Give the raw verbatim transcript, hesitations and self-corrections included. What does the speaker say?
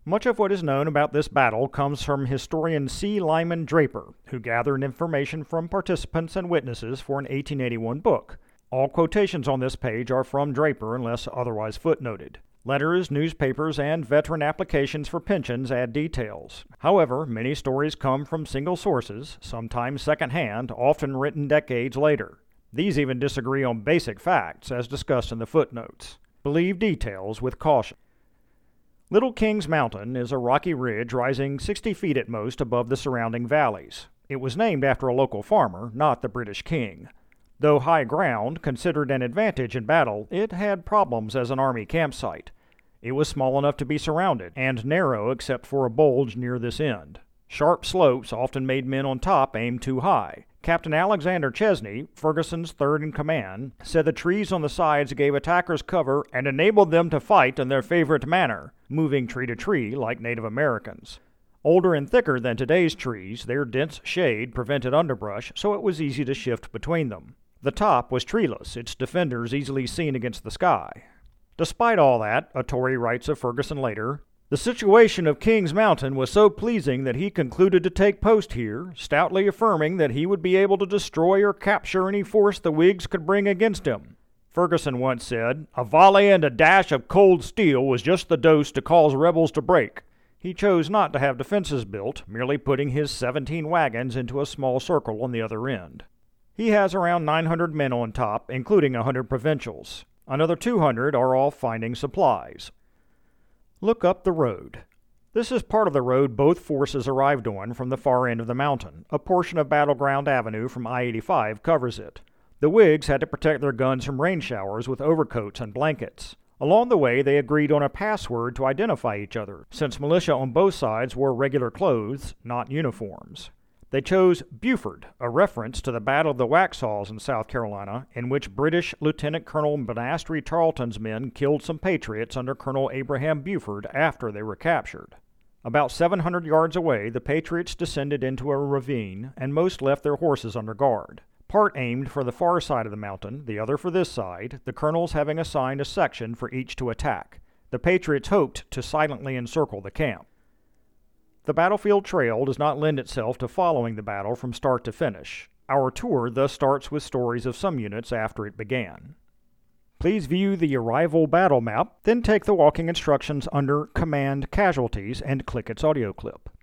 Much of what is known about this battle comes from historian C. Lyman Draper, who gathered information from participants and witnesses for an eighteen eighty-one book. All quotations on this page are from Draper unless otherwise footnoted. Letters, newspapers, and veteran applications for pensions add details. However, many stories come from single sources, sometimes secondhand, often written decades later. These even disagree on basic facts, as discussed in the footnotes. Believe details with caution. Little Kings Mountain is a rocky ridge rising sixty feet at most above the surrounding valleys. It was named after a local farmer, not the British king. Though high ground, considered an advantage in battle, it had problems as an army campsite. It was small enough to be surrounded, and narrow except for a bulge near this end. Sharp slopes often made men on top aim too high. Captain Alexander Chesney, Ferguson's third in command, said the trees on the sides gave attackers cover and enabled them to fight in their favorite manner, moving tree to tree like Native Americans. Older and thicker than today's trees, their dense shade prevented underbrush, so it was easy to shift between them. The top was treeless, its defenders easily seen against the sky. Despite all that, a Tory writes of Ferguson later, the situation of Kings Mountain was so pleasing that he concluded to take post here, stoutly affirming that he would be able to destroy or capture any force the Whigs could bring against him. Ferguson once said, "A volley and a dash of cold steel was just the dose to cause rebels to break." He chose not to have defenses built, merely putting his seventeen wagons into a small circle on the other end. He has around nine hundred men on top, including one hundred provincials. Another two hundred are off finding supplies. Look up the road. This is part of the road both forces arrived on from the far end of the mountain. A portion of Battleground Avenue from I eighty-five covers it. The Whigs had to protect their guns from rain showers with overcoats and blankets. Along the way, they agreed on a password to identify each other, since militia on both sides wore regular clothes, not uniforms. They chose Buford, a reference to the Battle of the Waxhaws in South Carolina, in which British Lieutenant Colonel Monastery Tarleton's men killed some patriots under Colonel Abraham Buford after they were captured. About seven hundred yards away, the patriots descended into a ravine, and most left their horses under guard. Part aimed for the far side of the mountain, the other for this side, the colonels having assigned a section for each to attack. The patriots hoped to silently encircle the camp. The battlefield trail does not lend itself to following the battle from start to finish. Our tour thus starts with stories of some units after it began. Please view the Arrival Battle Map, then take the walking instructions under Command Casualties and click its audio clip.